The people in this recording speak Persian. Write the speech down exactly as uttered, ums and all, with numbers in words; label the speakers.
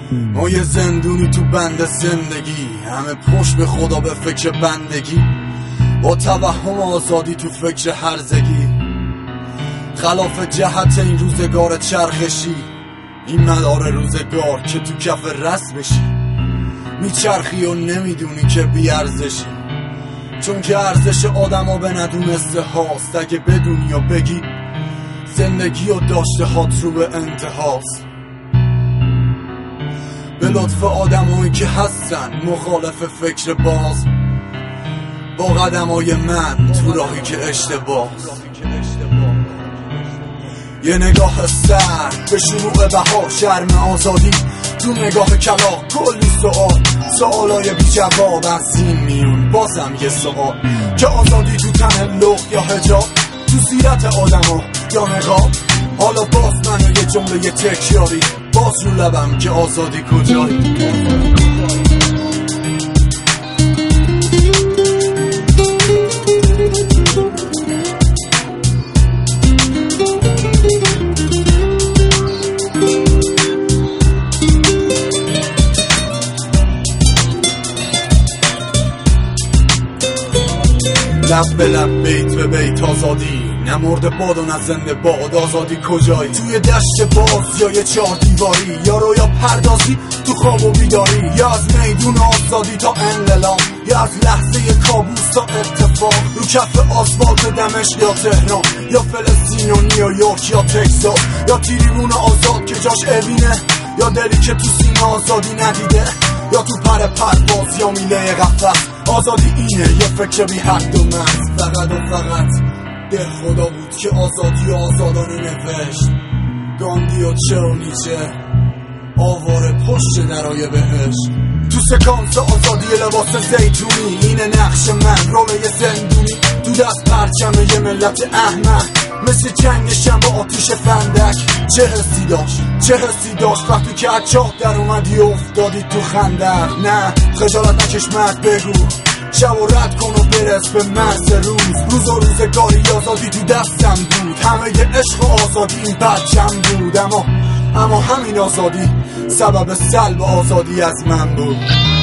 Speaker 1: ما یه زندونی تو بند زندگی، همه پشت به خدا به فکر بندگی، با توهم آزادی تو فکر هرزگی، خلاف جهت این روزگار چرخشی، این مدار روزگار که تو کف رسمشی، میچرخی و نمیدونی که بیارزشی، چون که ارزش آدم ها به ندونسته هاست. اگه بدونی و بگی زندگی و داشته هات رو به انتهاست، به لطف آدم هایی که هستن مخالف فکر باز، با قدم های من تو راهی که اشتباه. یه نگاه سرد به شروع بهار، شرم آزادی تو نگاه کلاغ، کلی سوال، سوالای بی جواب از این میون. بازم یه سوال که آزادی تو تن لخت یا حجاب، تو سیرت آدم ها یا نقاب. حالا باز منو یه جمله یه تکیاری، باز رو لبم که آزادی کجایی. لب به لب بیت به بیت آزادی، نمرده باد و نزنده باد. آزادی کجایی؟ توی دشت باز یا یه چهار دیواری، یا رویا پردازی تو خواب و بیداری، یا از میدون آزادی تا انقلاب، یا از لحظه کابوس تا اتفاق، رو کف آسفالت دمشق یا تهران، یا فلسطین و نیویورک یا تکساس، یا تریبون آزاد که جاش اوینه، یا دلی که تو سینه آزادی ندیده، یا تو پر پرواز یا میله قفس. آزادی اینه یه فکر بی حد و مرز، فقط و فقط دل خدا بود که آزادی و آزادانه نوشت. گاندی و چه و نیچه آواره پشت درای بهشت. تو سکانس آزادی لباس زیتونی، اینه نقش من روله زندونی، تو دست پرچم یه ملت احمق، مثل جنگ شم با آتیش فندک. چه حسی داشت چه حسی داشت وقتی که از چاه در اومدی و افتادی تو خندق. نه خجالت نکش مرد، بگو شب و رد کن و برس به مرز روز. روز و روزگاری آزادی تو دستم بود، همه ی عشق و آزادی این بچم بود. اما اما همین آزادی سبب سلب آزادی از من بود.